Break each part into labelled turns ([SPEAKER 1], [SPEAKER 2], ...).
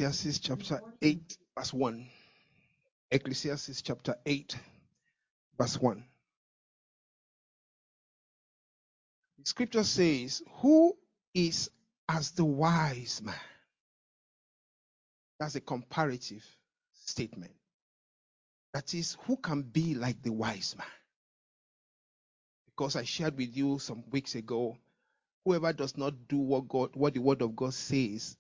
[SPEAKER 1] Ecclesiastes chapter 8, verse 1. Ecclesiastes chapter 8, verse 1. The scripture says, who is as the wise man? That's a comparative statement. That is, who can be like the wise man? Because I shared with you some weeks ago, whoever does not do what the word of God says,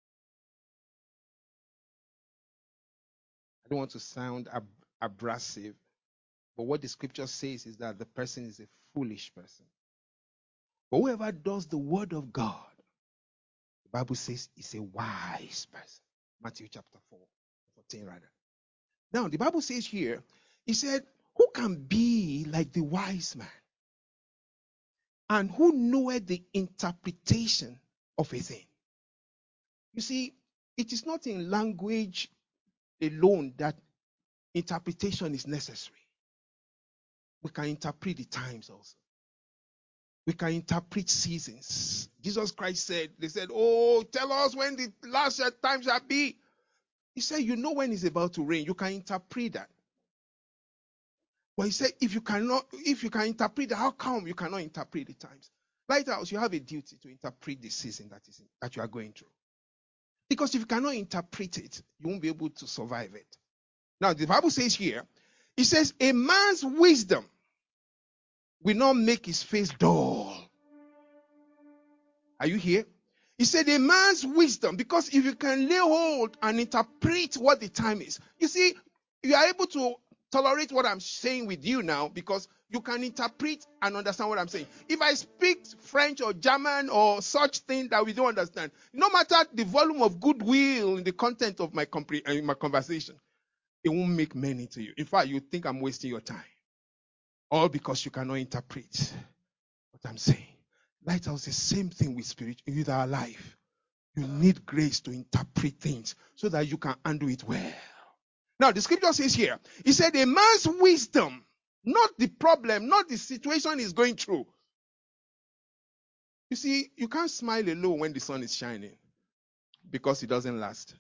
[SPEAKER 1] I don't want to sound abrasive, but what the scripture says is that the person is a foolish person. But whoever does the word of God, the Bible says is a wise person. Matthew chapter 14 rather. Now, the Bible says here, it said, who can be like the wise man? And who knoweth the interpretation of a thing? You see, it is not in language alone that interpretation is necessary. We can interpret the times also. We can interpret seasons. Jesus Christ said, they said, oh, tell us when the last time shall be. He said, you know when it's about to rain. You can interpret that. But he said, if you can interpret that, how come you cannot interpret the times? Lighthouse, you have a duty to interpret the season that you are going through. Because if you cannot interpret it, you won't be able to survive it. Now, the Bible says here, it says, a man's wisdom will not make his face dull. Are you here? He said, a man's wisdom, because if you can lay hold and interpret what the time is, you see, you are able to tolerate what I'm saying with you now because you can interpret and understand what I'm saying. If I speak French or German or such thing that we don't understand, no matter the volume of goodwill in the content of my conversation, it won't make meaning to you. In fact, you think I'm wasting your time. All because you cannot interpret what I'm saying. Lighthouse, the same thing with our life. You need grace to interpret things so that you can handle it well. Now, the scripture says here, it said, a man's wisdom, not the problem, not the situation he's going through. You see, you can't smile alone when the sun is shining because it doesn't last.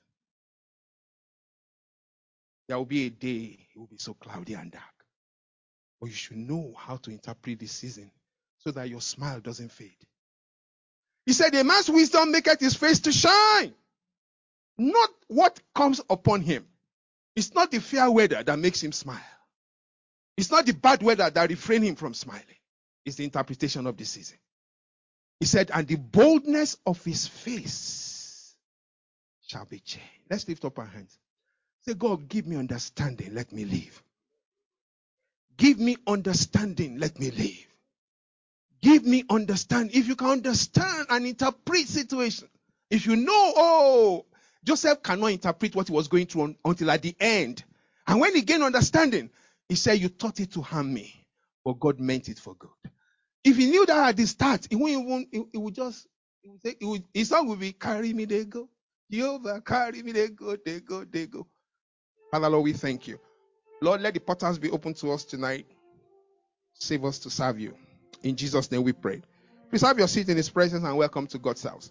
[SPEAKER 1] There will be a day it will be so cloudy and dark. But you should know how to interpret the season so that your smile doesn't fade. He said, a man's wisdom maketh his face to shine. Not what comes upon him. It's not the fair weather that makes him smile. It's not the bad weather that refrains him from smiling. It's the interpretation of the season. He said, and the boldness of his face shall be changed. Let's lift up our hands. Say, God, give me understanding. Let me live. Give me understanding. Let me live. Give me understanding. If you can understand and interpret situation. If you know, Joseph cannot interpret what he was going through until at the end. And when he gained understanding, he said, you taught it to harm me, but God meant it for good. If he knew that at the start, his song would be, carry me, they go. Jehovah, carry me, they go, they go, they go. Father, Lord, we thank you. Lord, let the portals be open to us tonight. Save us to serve you. In Jesus' name we pray. Please have your seat in his presence and welcome to God's house.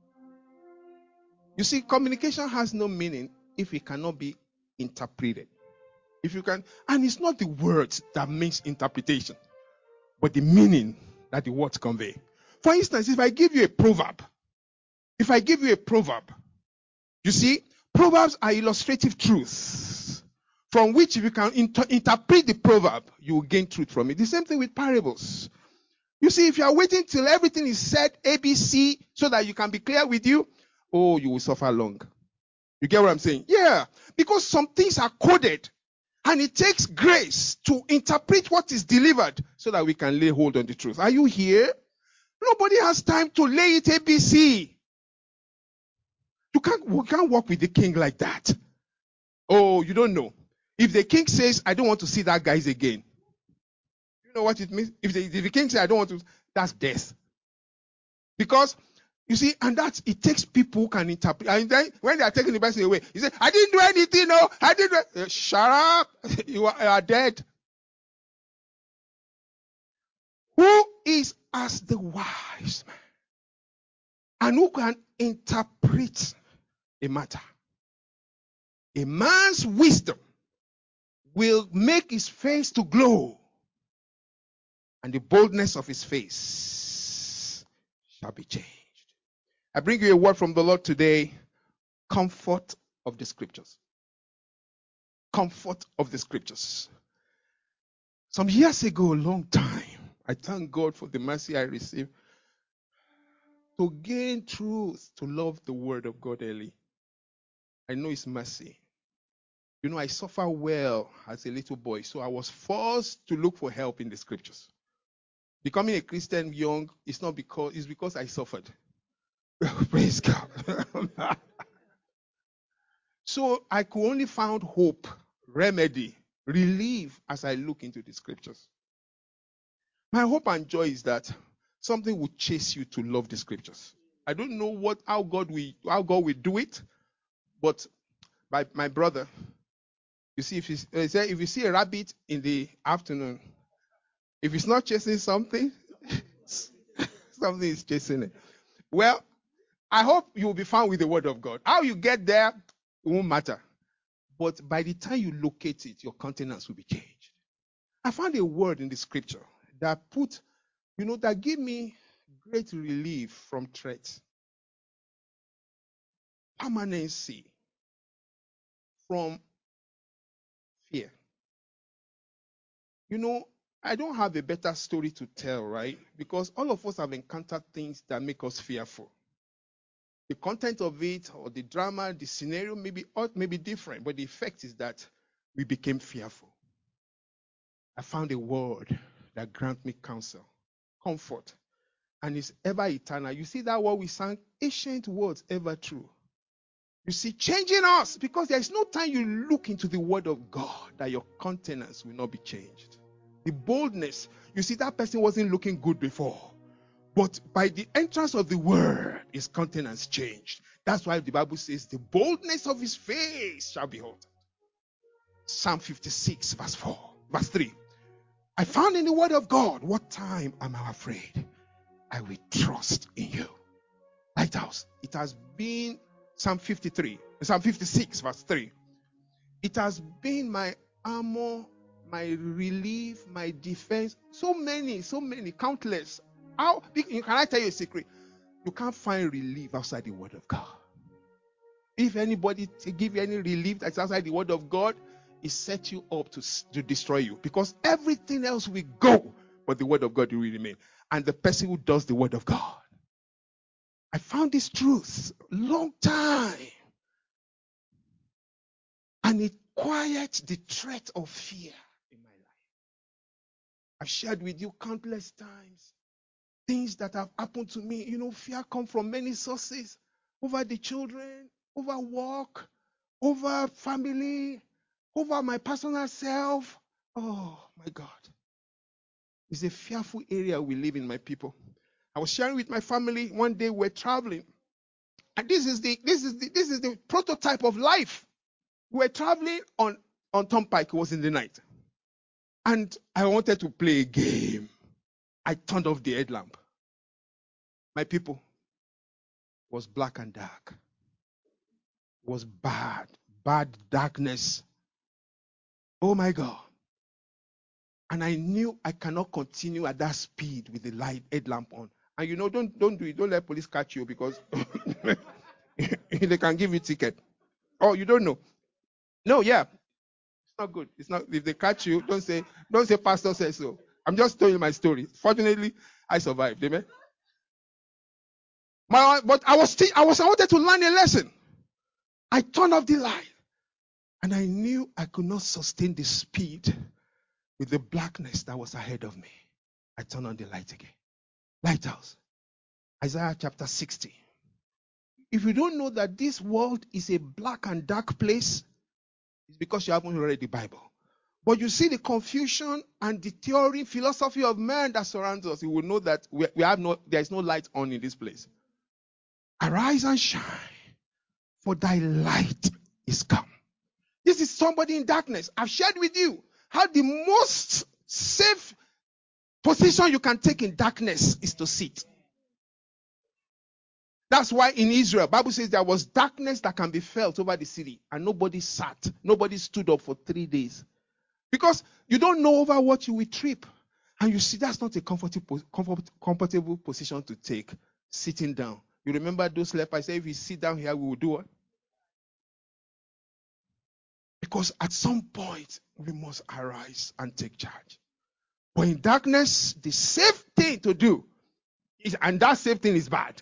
[SPEAKER 1] You see, communication has no meaning if it cannot be interpreted. If you can, and it's not the words that makes interpretation, but the meaning that the words convey. For instance, if I give you a proverb, you see, proverbs are illustrative truths from which if you can interpret the proverb, you will gain truth from it. The same thing with parables. You see, if you are waiting till everything is said ABC so that you can be clear with you, you will suffer long. You get what I'm saying? Yeah, because some things are coded and it takes grace to interpret what is delivered so that we can lay hold on the truth. Are you here? Nobody has time to lay it ABC. We can't walk with the king like that. Oh, you don't know. If the king says, I don't want to see that guys again, you know what it means? If the king says, I don't want to, that's death. Because, you see, and it takes people who can interpret. And then when they are taking the person away, you say, I didn't do anything, no, I didn't. Shut up. You are dead. Who is as the wise man? And who can interpret a matter? A man's wisdom will make his face to glow, and the boldness of his face shall be changed. I bring you a word from the Lord today. Comfort of the scriptures. Comfort of the scriptures. Some years ago, a long time, I thank God for the mercy I received to gain truth, to love the word of God early. I know it's mercy. You know, I suffer well as a little boy, so I was forced to look for help in the scriptures. Becoming a Christian young is not because, it's because I suffered. Praise God. So I could only find hope, remedy, relief as I look into the scriptures. My hope and joy is that something will chase you to love the scriptures. I don't know how God will do it, but my brother, you see, if you see a rabbit in the afternoon, if it's not chasing something, something is chasing it. Well, I hope you will be found with the word of God. How you get there, it won't matter. But by the time you locate it, your countenance will be changed. I found a word in the scripture that that give me great relief from threats. Permanency from fear. I don't have a better story to tell, right? Because all of us have encountered things that make us fearful. The content of it or the drama, the scenario may be different, but the effect is that we became fearful. I found a word that grants me counsel, comfort, and is ever eternal. You see that word we sang, ancient words ever true. You see, changing us, because there is no time you look into the word of God that your countenance will not be changed. The boldness, you see, that person wasn't looking good before, but by the entrance of the word, his countenance changed. That's why the Bible says the boldness of his face shall be altered. Psalm 56 verse 3. I found in the word of God, what time am I afraid? I will trust in you. Lighthouse, it has been Psalm 56 verse 3. It has been my armor, my relief, my defense. So many, countless. Can I tell you a secret? You can't find relief outside the word of God. If anybody give you any relief that's outside the word of God, it sets you up to destroy you. Because everything else will go, but the word of God will remain. And the person who does the word of God. I found this truth long time. And it quiets the threat of fear in my life. I've shared with you countless times things that have happened to me. Fear comes from many sources. Over the children, over work, over family, over my personal self. Oh my God. It's a fearful area we live in, my people. I was sharing with my family one day we're traveling. And this is the prototype of life. We're traveling on Turnpike. It was in the night. And I wanted to play a game. I turned off the headlamp. My people, it was black and dark. It was bad darkness. Oh my God. And I knew I cannot continue at that speed with the headlamp on. And don't do it. Don't let police catch you because they can give you ticket. Oh, you don't know. No, yeah. It's not good. It's not. If they catch you, don't say pastor says so. I'm just telling you my story. Fortunately, I survived. Amen. But I wanted to learn a lesson. I turned off the light. And I knew I could not sustain the speed with the blackness that was ahead of me. I turned on the light again. Lighthouse. Isaiah chapter 60. If you don't know that this world is a black and dark place, it's because you haven't read the Bible. But you see the confusion and the theory, philosophy of man that surrounds us, you will know that there is no light on in this place. Arise and shine, for thy light is come. This is somebody in darkness. I've shared with you how the most safe position you can take in darkness is to sit. That's why in Israel, Bible says there was darkness that can be felt over the city, and nobody sat, nobody stood up for 3 days. Because you don't know over what you will trip. And you see, that's not a comfortable position to take, sitting down. You remember those lepers say, if you sit down here, we will do what? Because at some point, we must arise and take charge. But in darkness, the safe thing to do is, and that safe thing is bad.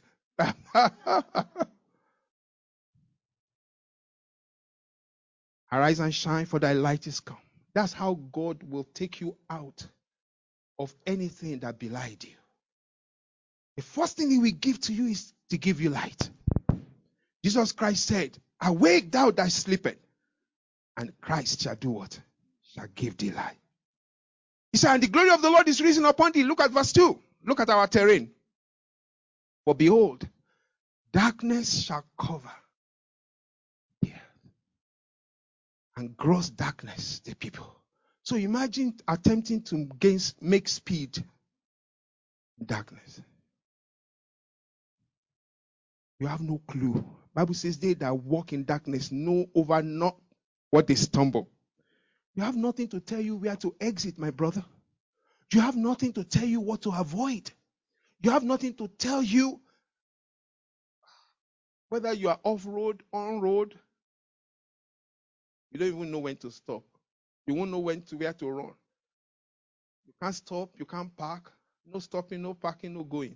[SPEAKER 1] Arise and shine, for thy light is come. That's how God will take you out of anything that belied you. The first thing he will give to you is to give you light. Jesus Christ said, awake thou that sleepest, and Christ shall do what? Shall give thee light. He said, and the glory of the Lord is risen upon thee. Look at verse 2. Look at our terrain. For behold, darkness shall cover the earth, and gross darkness the people. So imagine attempting to make speed in darkness. You have no clue. Bible says they that walk in darkness know over not what they stumble. You have nothing to tell you where to exit, my brother. You have nothing to tell you what to avoid. You have nothing to tell you whether you are off-road, on-road. You don't even know when to stop. You won't know where to run. You can't stop. You can't park. No stopping, no parking, no going.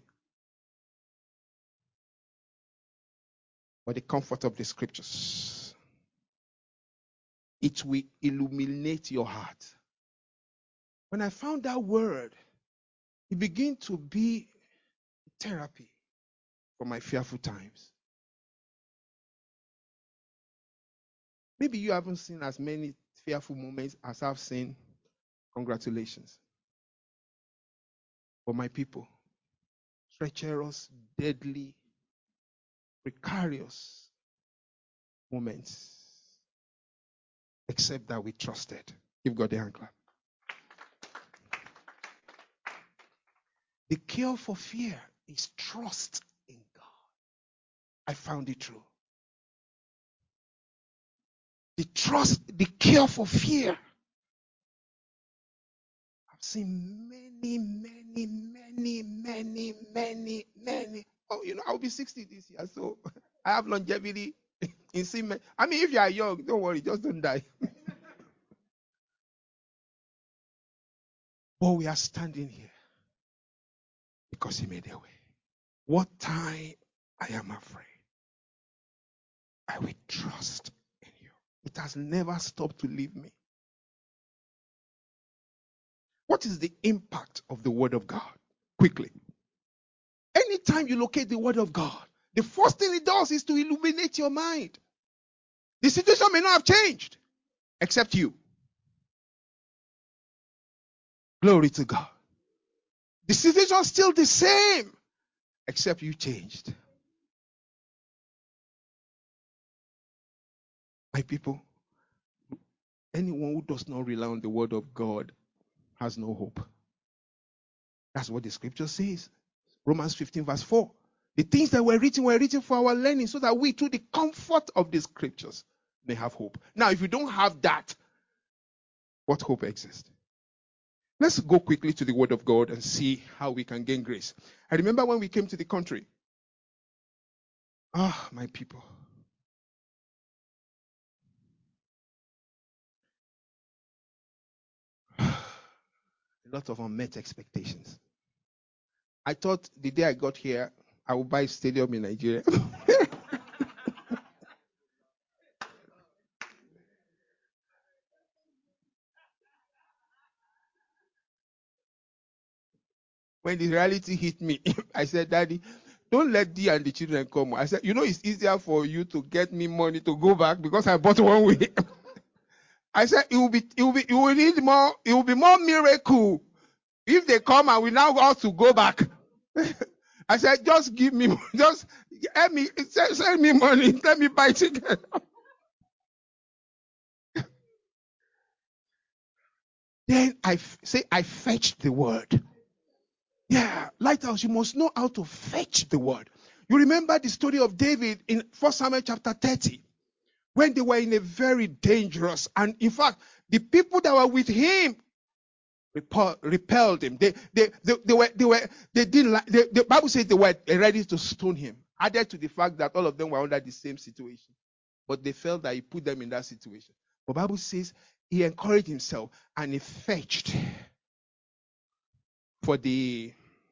[SPEAKER 1] But the comfort of the scriptures, it will illuminate your heart. When I found that word, it began to be therapy for my fearful times. Maybe you haven't seen as many fearful moments as I've seen. Congratulations. For my people, treacherous, deadly, precarious moments, except that we trusted. Give God a hand clap. The cure for fear is trust in God. I found it true. The cure for fear. I've seen many. Oh, I'll be 60 this year, so I have longevity in seeing. I mean, if you are young, don't worry, just don't die. But we are standing here because he made a way. What time I am afraid, I will trust in you. It has never stopped to leave me. What is the impact of the word of God? Quickly. Anytime you locate the word of God, the first thing it does is to illuminate your mind. The situation may not have changed, except you. Glory to God. The situation is still the same, except you changed. My people, anyone who does not rely on the word of God has no hope. That's what the scripture says. Romans 15 verse 4. The things that were written for our learning, so that we, through the comfort of the scriptures, may have hope. Now, if you don't have that, what hope exists? Let's go quickly to the word of God and see how we can gain grace. I remember when we came to the country. My people. A lot of unmet expectations. I thought the day I got here, I would buy a stadium in Nigeria. When the reality hit me, I said, Daddy, don't let Dee and the children come. I said, it's easier for you to get me money to go back because I bought one way. I said, it will be more miracle if they come and we now have to go back. I said, just give me, just help me, send me money, let me buy ticket. Then I fetched the word. Yeah, Lighthouse, you must know how to fetch the word. You remember the story of David in 1 Samuel chapter 30, when they were in a very dangerous, and in fact, the people that were with him repelled him. They didn't like, the Bible says they were ready to stone him. Added to the fact that all of them were under the same situation. But they felt that he put them in that situation. But the Bible says he encouraged himself and he fetched for the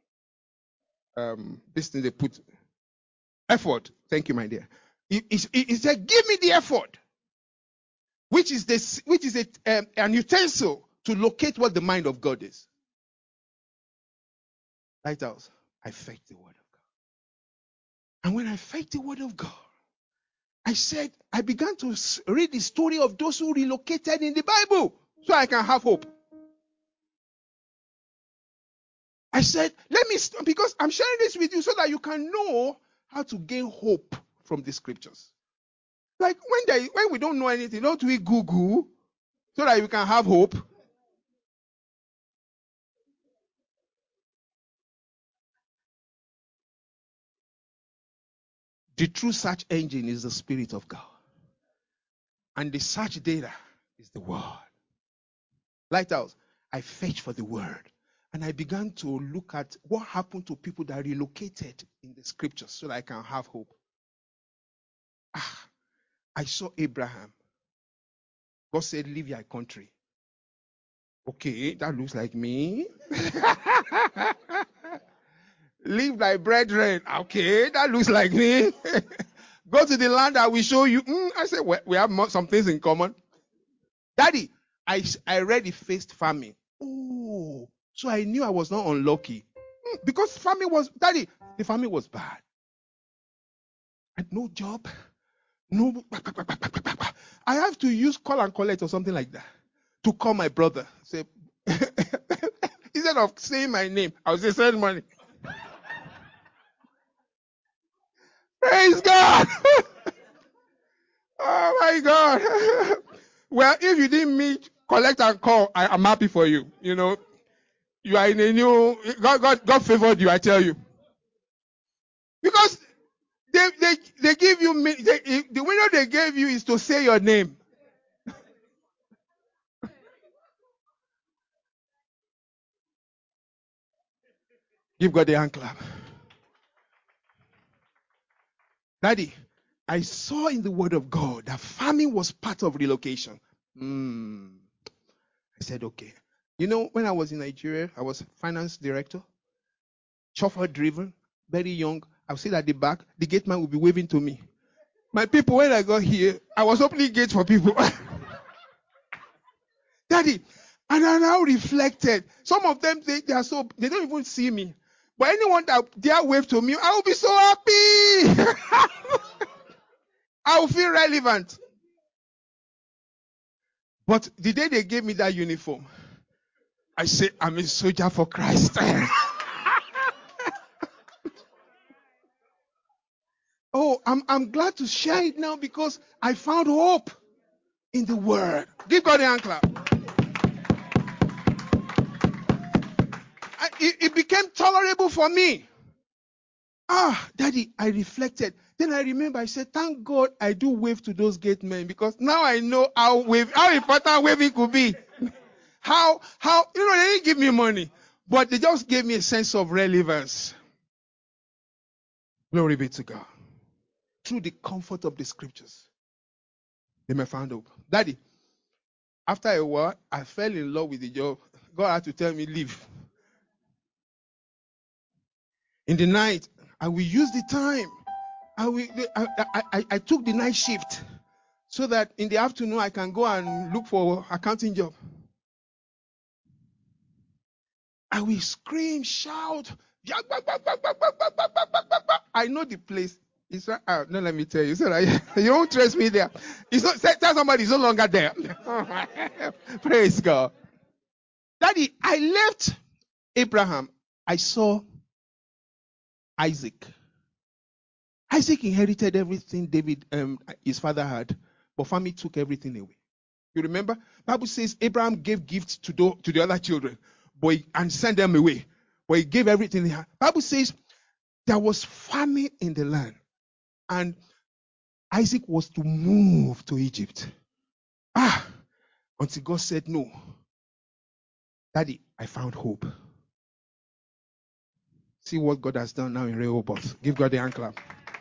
[SPEAKER 1] this thing they put effort. Thank you, my dear. He said, "Give me the effort," which is an utensil to locate what the mind of God is. Lighthouse. I fetched the word of God, and when I fetched the word of God, I began to read the story of those who relocated in the Bible, so I can have hope. I said, let me, because I'm sharing this with you so that you can know how to gain hope from the scriptures. Like when we don't know anything, don't we Google so that you can have hope? The true search engine is the Spirit of God. And the search data is the Word. Lighthouse, I fetched for the Word. And I began to look at what happened to people that relocated in the scriptures so that I can have hope. I saw Abraham. God said, leave your country. Okay, that looks like me. Leave thy brethren. Okay, that looks like me. Go to the land I will show you. I said, well, we have some things in common. Daddy, I already faced famine. Oh, so I knew I was not unlucky. Because the famine was bad. I had no job. No, I have to use call and collect or something like that to call my brother. Say, instead of saying my name, I would say, send money. Praise God. Oh my God. Well, if you didn't meet, collect and call, I'm happy for you. You know, you are in a new, God favored you, I tell you. Because they give you, the window they gave you is to say your name. Give God a hand clap. Daddy, I saw in the word of God that farming was part of relocation. I said, okay. You know, when I was in Nigeria, I was finance director, chauffeur driven, very young. I would sit at the back, the gate man would be waving to me. My people, when I got here, I was opening gates for people. Daddy, and I now reflected. Some of them, they don't even see me. But anyone that dare wave to me, I will be so happy. I will feel relevant. But the day they gave me that uniform, I say, I'm a soldier for Christ. Oh, I'm glad to share it now because I found hope in the word. Give God a hand clap. It became tolerable for me. Daddy, I reflected. Then I remember I said, thank God I do wave to those gate men because now I know how important waving could be. How, they didn't give me money, but they just gave me a sense of relevance. Glory be to God. Through the comfort of the scriptures, they may find hope. Daddy, after a while, I fell in love with the job. God had to tell me, leave. In the night, I will use the time. I took the night shift so that in the afternoon I can go and look for accounting job. I will scream, shout. I know the place. It's not, no, let me tell you. So you don't trust me there. It's not, tell somebody it's no longer there. Praise God. Daddy, I left Abraham. I saw Isaac. Isaac inherited everything his father had, but family took everything away. You remember? Bible says Abraham gave gifts to the other children, and sent them away. But he gave everything he had. Bible says There was famine in the land, and Isaac was to move to Egypt. Until God said, no. Daddy, I found hope. See what God has done now in Rehoboth. Give God the hand clap.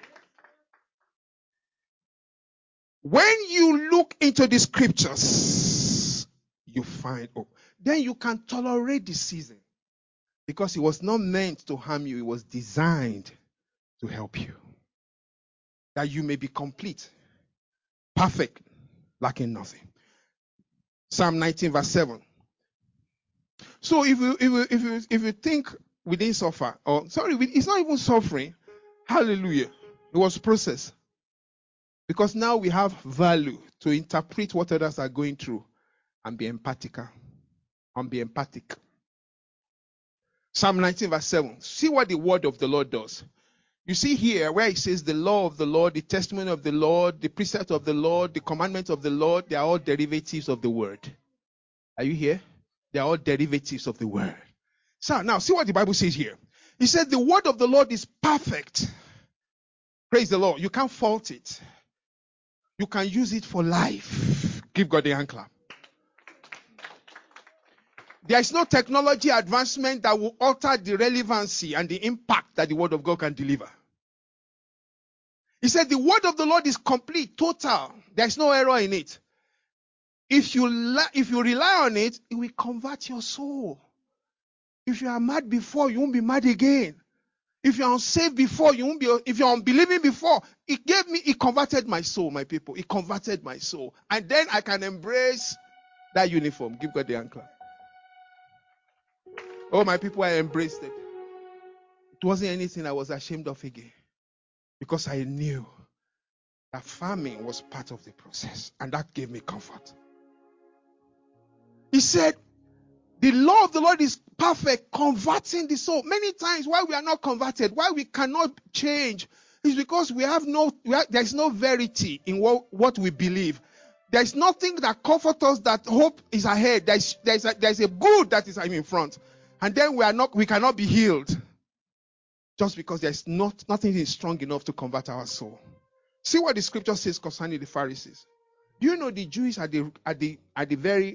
[SPEAKER 1] When you look into the scriptures, you find hope. Then you can tolerate the season. Because it was not meant to harm you. It was designed to help you. That you may be complete, perfect, lacking nothing. Psalm 19 verse 7. So if you think we didn't suffer, or sorry, it's not even suffering. Hallelujah. It was process. Because now we have value to interpret what others are going through and be empathic. And be empathic. Psalm 19 verse 7. See what the word of the Lord does. You see here where it says the law of the Lord, the testimony of the Lord, the precept of the Lord, the commandments of the Lord, they are all derivatives of the word. Are you here? They are all derivatives of the word. So now see what the Bible says here. It said the word of the Lord is perfect. Praise the Lord. You can't fault it. You can use it for life. Give God the hand clap. There is no technology advancement that will alter the relevancy and the impact that the word of God can deliver. He said the word of the Lord is complete, total. There's no error in it. If you rely on it, it will convert your soul. If you are mad before, you won't be mad again. If you're unsaved before, you won't be. If you're unbelieving before, it converted my soul, my people. It converted my soul. And then I can embrace that uniform. Give God the hand clap. Oh, my people, I embraced it. It wasn't anything I was ashamed of again. Because I knew that farming was part of the process. And that gave me comfort. He said, the law of the Lord is perfect, converting the soul. Many times why we are not converted, why we cannot change, is because there's no verity in what we believe. There's nothing that comforts us that hope is ahead. There's a good that is in front. And then we cannot be healed. Just because nothing is strong enough to convert our soul. See what the scripture says concerning the Pharisees. Do you know the Jews are the very,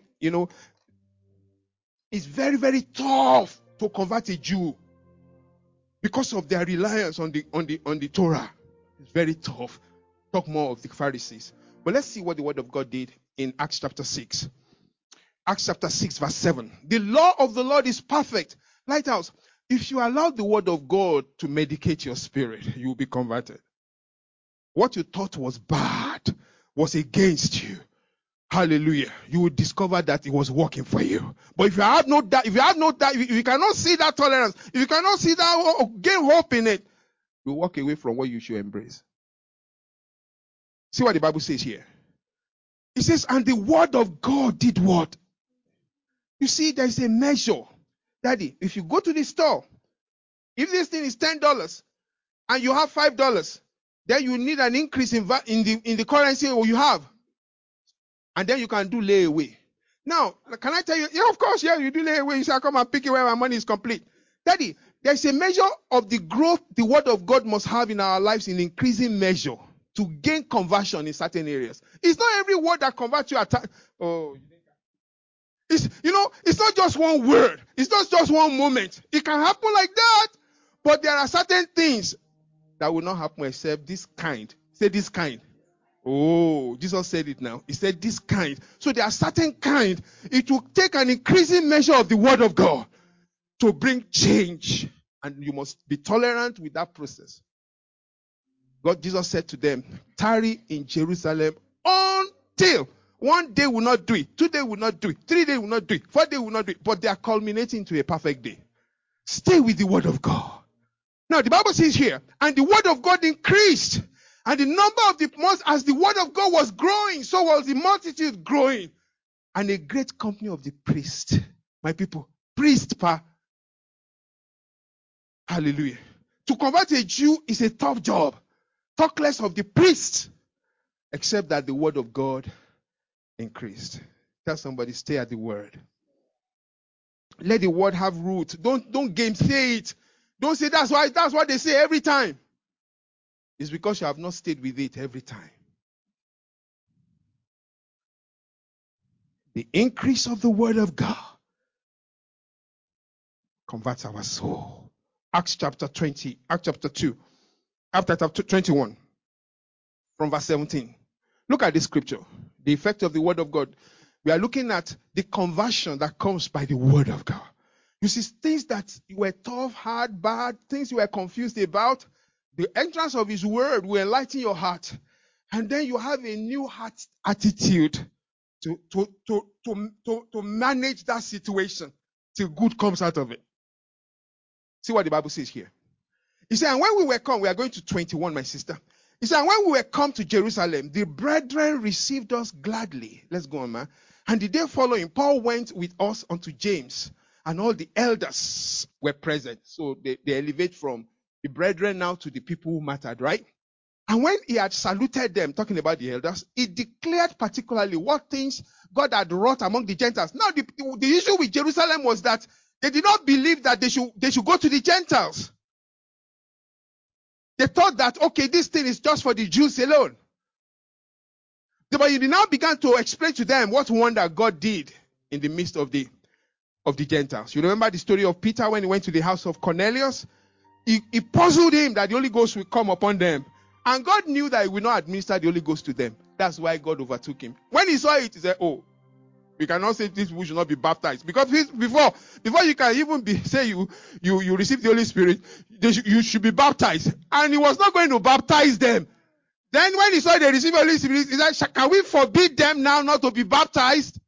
[SPEAKER 1] it's very, very tough to convert a Jew because of their reliance on the Torah. It's very tough. Talk more of the Pharisees. But let's see what the word of God did in Acts chapter 6. Acts chapter 6 verse 7. The law of the Lord is perfect. Lighthouse, if you allow the word of God to medicate your spirit, you will be converted. What you thought was bad was against you. Hallelujah. You will discover that it was working for you. But if you have no doubt, if you cannot see that tolerance, if you cannot see that, gain hope in it, you walk away from what you should embrace. See what the Bible says here. It says, and the word of God did what? You see, there's a measure. Daddy, if you go to the store, if this thing is $10 and you have $5, then you need an increase in the currency you have. And then you can do layaway. Now, can I tell you? Yeah, of course, yeah, you do layaway. You say, come and pick it when my money is complete. Daddy, there's a measure of the growth the word of God must have in our lives in increasing measure to gain conversion in certain areas. It's not every word that converts you at time. Oh, it's not just one word. It's not just one moment. It can happen like that. But there are certain things that will not happen except this kind. Say this kind. Oh, Jesus said it now. He said this kind. So there are certain kind. It will take an increasing measure of the word of God to bring change. And you must be tolerant with that process. Jesus said to them, tarry in Jerusalem until 1 day will not do it, 2 days will not do it, 3 days will not do it, 4 days will not do it. But they are culminating to a perfect day. Stay with the word of God. Now the Bible says here, and the word of God increased. And the number of the months, as the word of God was growing, so was the multitude growing. And a great company of the priests. My people, priest, pa. Hallelujah. To convert a Jew is a tough job. Talk less of the priest. Except that the word of God increased. Tell somebody, stay at the word. Let the word have root. Don't gainsay it. Don't say that's what they say every time. It's because you have not stayed with it every time. The increase of the word of God converts our soul. Acts chapter 2, after chapter 21, from verse 17. Look at this scripture. The effect of the word of God. We are looking at the conversion that comes by the word of God. You see, things that you were tough, hard, bad, things you were confused about, the entrance of his word will enlighten your heart. And then you have a new heart attitude to manage that situation till good comes out of it. See what the Bible says here. He said, and when we were come, we are going to 21, my sister. He said, and when we were come to Jerusalem, the brethren received us gladly. Let's go on, man. And the day following, Paul went with us unto James, and all the elders were present. So they elevate from the brethren now to the people who mattered, right? And when he had saluted them, talking about the elders, he declared particularly what things God had wrought among the Gentiles. Now, the issue with Jerusalem was that they did not believe that they should go to the Gentiles. They thought that, okay, this thing is just for the Jews alone. But he now began to explain to them what wonder God did in the midst of the Gentiles. You remember the story of Peter when he went to the house of Cornelius? He puzzled him that the Holy Ghost will come upon them. And God knew that he would not administer the Holy Ghost to them. That's why God overtook him. When he saw it, he said, oh, we cannot say these people should not be baptized. Because before you can even say you receive the Holy Spirit, you should be baptized. And he was not going to baptize them. Then when he saw they receive the Holy Spirit, he said, can we forbid them now not to be baptized?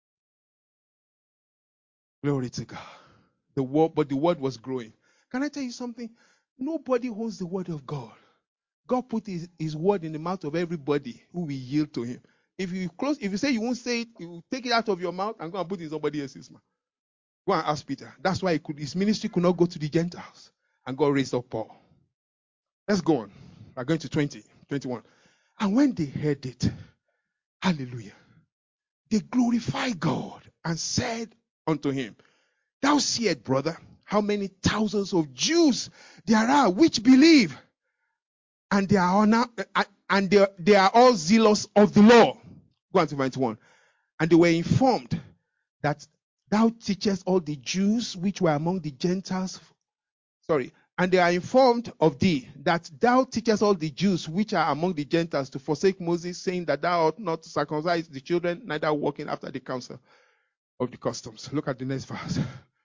[SPEAKER 1] Glory to God. But the word was growing. Can I tell you something? Nobody holds the word of God. God put his word in the mouth of everybody who will yield to him. If you say you won't say it, you will take it out of your mouth and go and put it in somebody else's mouth. Go and ask Peter. That's why his ministry could not go to the Gentiles. And God raised up Paul. Let's go on. We're going to 21. And when they heard it, hallelujah, they glorified God and said unto him, thou seest, brother, how many thousands of Jews there are which believe, and they are all zealous of the law. Go on to 21. And they were informed that thou teachest all the Jews which were among the Gentiles. And they are informed of thee that thou teachest all the Jews which are among the Gentiles to forsake Moses, saying that thou ought not to circumcise the children, neither walking after the counsel of the customs. Look at the next verse.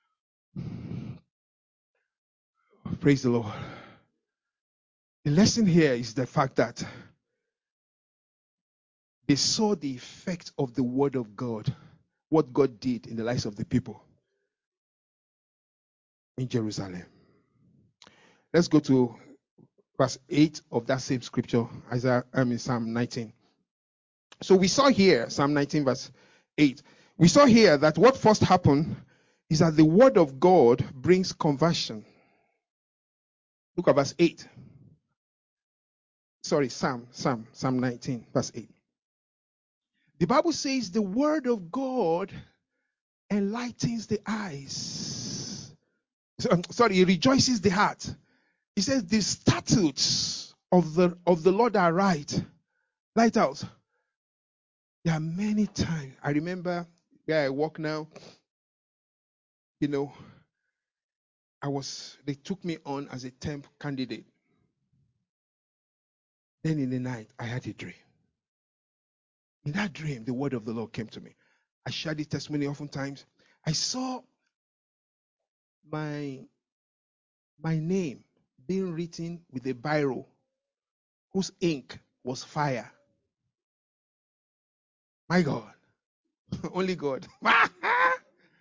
[SPEAKER 1] Praise the Lord. The lesson here is the fact that they saw the effect of the word of God, what God did in the lives of the people in Jerusalem. Let's go to verse 8 of that same scripture, Psalm 19. So we saw here, Psalm 19 verse 8, we saw here that what first happened is that the word of God brings conversion. Look at verse 8. Psalm 19 verse 8. The Bible says the word of God enlightens the eyes. It rejoices the heart. He says the statutes of the Lord are right. Lighthouse. There are many times. I remember where I work now. They took me on as a temp candidate. Then in the night, I had a dream. In that dream, the word of the Lord came to me. I shared the testimony oftentimes. I saw my name being written with a biro whose ink was fire. My God. Only God. I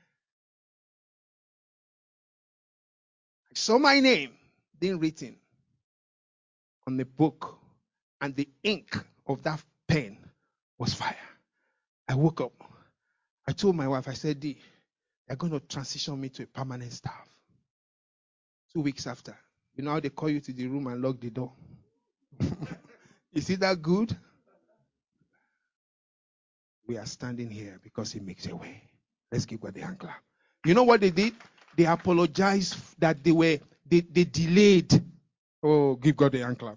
[SPEAKER 1] saw my name being written on the book, and the ink of that pen was fire. I woke up. I told my wife, I said, D, they're going to transition me to a permanent staff. 2 weeks after. You know how they call you to the room and lock the door? Is it that good? We are standing here because he makes a way. Let's give God the hand clap. You know what they did? They apologized that they They delayed. Oh, give God a hand clap.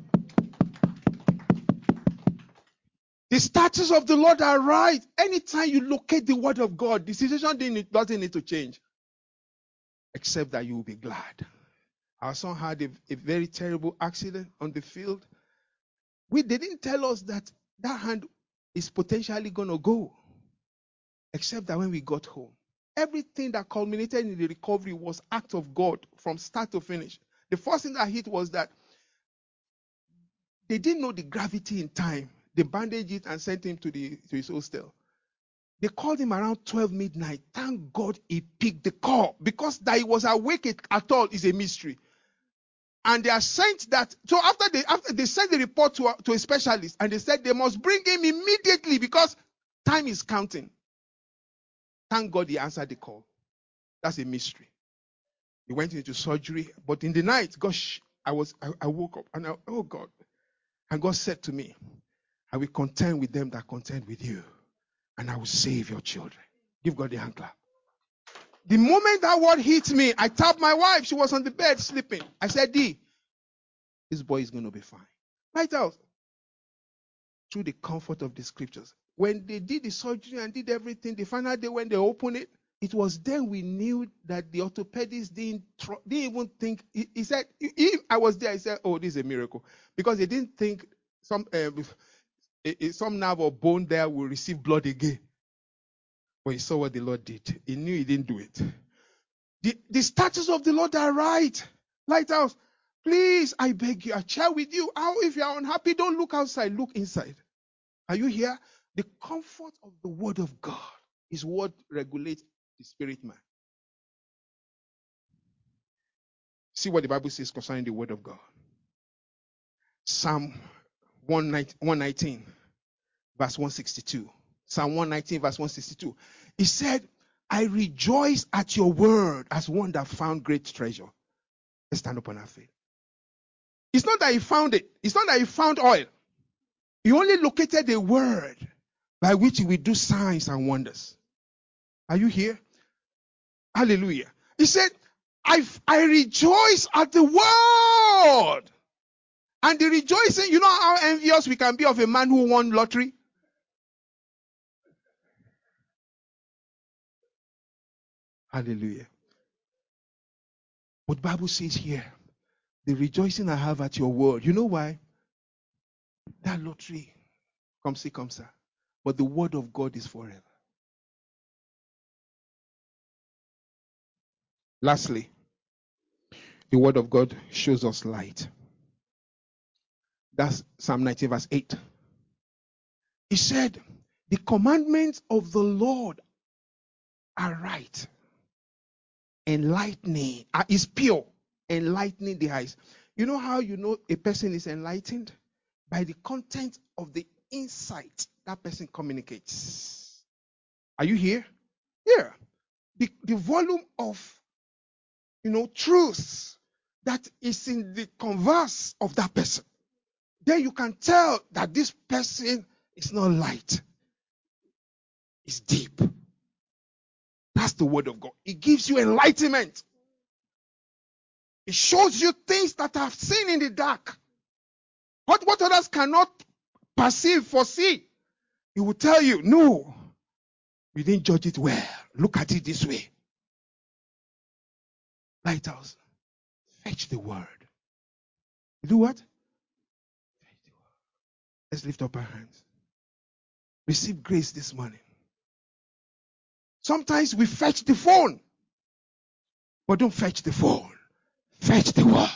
[SPEAKER 1] The statutes of the Lord are right. Anytime you locate the word of God, the situation doesn't need to change. Except that you will be glad. Our son had a very terrible accident on the field. They didn't tell us that hand is potentially going to go. Except that when we got home, everything that culminated in the recovery was act of God from start to finish. The first thing that hit was that they didn't know the gravity in time. They bandaged it and sent him to his hostel. They called him around 12 midnight. Thank God he picked the call, because that he was awake at all is a mystery. And they are sent that. So after they sent the report to a specialist, and they said they must bring him immediately because time is counting. Thank God he answered the call. That's a mystery. He went into surgery, but in the night, gosh, I woke up and oh God. And God said to me, I will contend with them that contend with you, and I will save your children. Give God the hand clap. The moment that word hit me, I tapped my wife. She was on the bed sleeping. I said, D, this boy is going to be fine. Right out. Through the comfort of the scriptures. When they did the surgery and did everything, the final day when they opened it, it was then we knew that the orthopedist didn't even think. He said, I was there. He said, oh, this is a miracle. Because they didn't think some nerve or bone there will receive blood again. But he saw what the Lord did. He knew he didn't do it. The statutes of the Lord are right. Lighthouse, please, I beg you, I share with you. If you are unhappy, don't look outside, look inside. Are you here? The comfort of the word of God is what regulates the spirit man. See what the Bible says concerning the word of God. Psalm 119, verse 162. Psalm 119, verse 162. He said, I rejoice at your word as one that found great treasure. Let's stand up on our feet. It's not that he found it. It's not that he found oil. He only located a word by which he will do signs and wonders. Are you here? Hallelujah. He said, I rejoice at the word. And the rejoicing, you know how envious we can be of a man who won lottery? Hallelujah. But the Bible says here, the rejoicing I have at your word. You know why? That lottery, come see, come sir. But the word of God is forever. Lastly, the word of God shows us light. That's Psalm 19, verse 8. He said, the commandments of the Lord are right, enlightening, is pure, enlightening the eyes. You know how you know a person is enlightened? By the content of the insight that person communicates. Are you here? Yeah. The volume of, truth that is in the converse of that person. Then you can tell that this person is not light. It's deep. That's the word of God. It gives you enlightenment. It shows you things that are seen in the dark. What others cannot perceive, foresee. It will tell you, no, you didn't judge it well. Look at it this way. Lighthouse, fetch the word. You do what? Fetch the word. Let's lift up our hands. Receive grace this morning. Sometimes we fetch the phone, but don't fetch the phone. Fetch the word.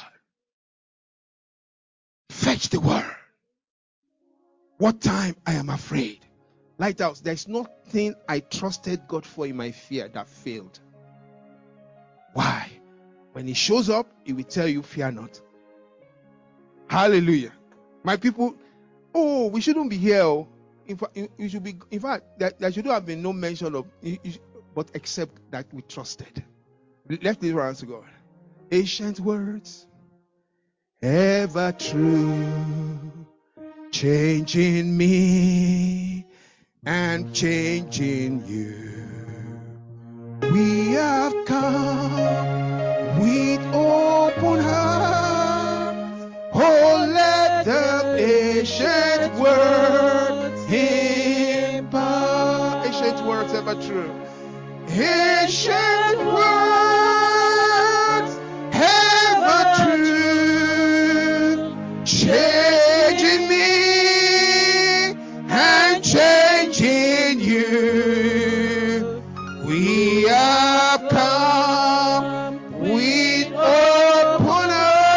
[SPEAKER 1] Fetch the word. What time I am afraid. Lighthouse, there's nothing I trusted God for in my fear that failed. Why? When he shows up, he will tell you, fear not. Hallelujah. My people, we shouldn't be here. In fact, there should have been no mention of, but except that we trusted. Let's leave our hands to God. Ancient words, ever true, changing me and changing you. We have come with open true. Ancient words, ever true, changing me and changing you. We have come with open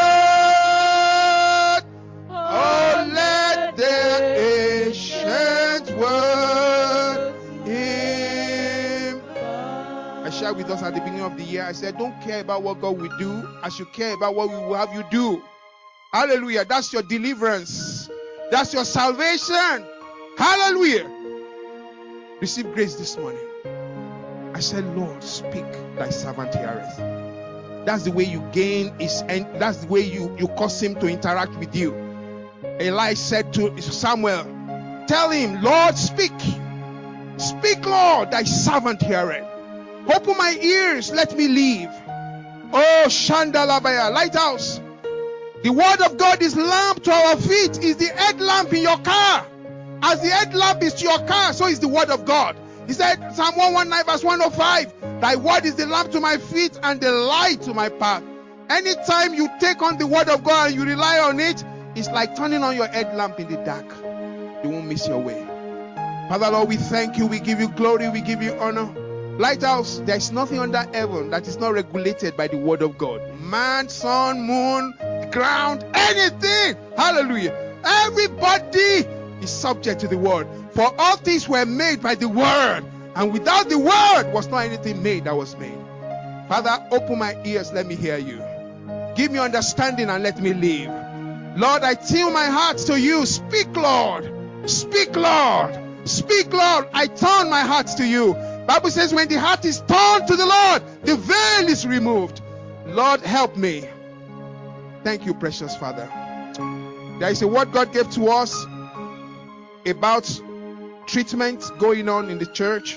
[SPEAKER 1] heart. Oh, let the ancient word him. I shared with us at the beginning of the year. I said, don't care about what God will do as you care about what we will have you do. Hallelujah. That's your deliverance. That's your salvation. Hallelujah. Receive grace this morning. I said, Lord, speak, thy servant heareth. That's the way you gain his end. That's the way you cause him to interact with you. Eli said to Samuel, tell him, Lord, speak. Speak, Lord, thy servant heareth. Open my ears, let me live. Oh, Shandalabaya, Lighthouse. The word of God is lamp to our feet, is the headlamp in your car. As the headlamp is to your car, so is the word of God. He said, Psalm 119 verse 105, thy word is the lamp to my feet and the light to my path. Anytime you take on the word of God and you rely on it, it's like turning on your headlamp in the dark. You won't miss your way. Father, Lord, we thank you. We give you glory. We give you honor. Lighthouse, there is nothing under heaven that is not regulated by the word of God. Man, sun, moon, ground, anything. Hallelujah. Everybody is subject to the word. For all things were made by the word. And without the word was not anything made that was made. Father, open my ears. Let me hear you. Give me understanding and let me live. Lord, I tune my heart to you. Speak, Lord. Speak, Lord. Speak, Lord. I turn my heart to you. Bible says when the heart is turned to the Lord, the veil is removed. Lord, help me. Thank you, precious Father. There is a word God gave to us about treatment going on in the church.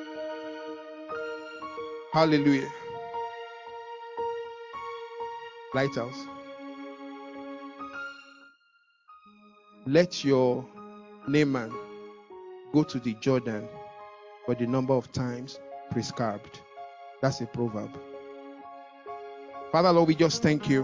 [SPEAKER 1] Hallelujah. Lighthouse. Let your Naaman go to the Jordan for the number of times prescribed. That's a proverb. Father, Lord, we just thank you.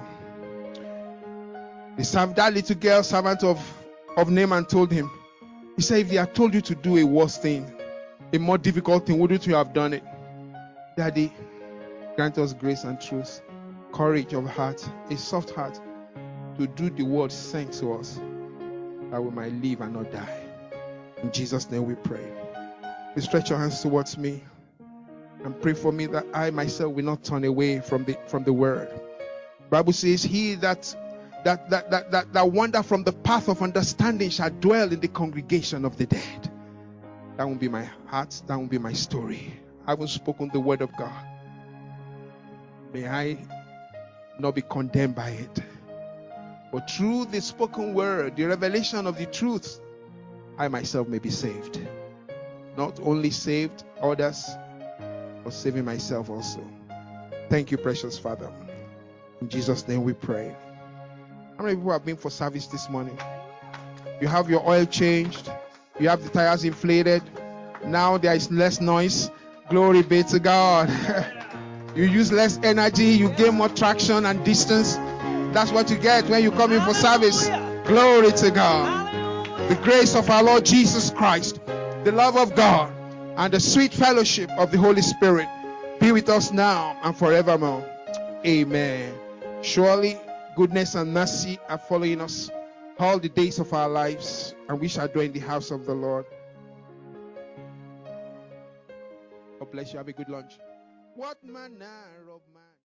[SPEAKER 1] That little girl, servant of Naaman, told him, he said, if they had told you to do a worse thing, a more difficult thing, wouldn't you have done it? Daddy, grant us grace and truth, courage of heart, a soft heart to do the word sent to us, that we might live and not die. In Jesus' name we pray. Please stretch your hands towards me and pray for me that I myself will not turn away from the word. The Bible says, he that wander from the path of understanding shall dwell in the congregation of the dead. That won't be my heart. That won't be my story. I haven't spoken the word of God. May I not be condemned by it. But through the spoken word, the revelation of the truth, I myself may be saved. Not only saved others, but saving myself also. Thank you, precious Father. In Jesus' name we pray. How many people have been for service this morning? You have your oil changed. You have the tires inflated. Now there is less noise. Glory be to God. You use less energy. You gain more traction and distance. That's what you get when you come in for service. Glory to God. The grace of our Lord Jesus Christ, the love of God, and the sweet fellowship of the Holy Spirit be with us now and forevermore. Amen. Surely goodness and mercy are following us all the days of our lives, and we shall dwell in the house of the Lord. God bless you. Have a good lunch. What manner of man?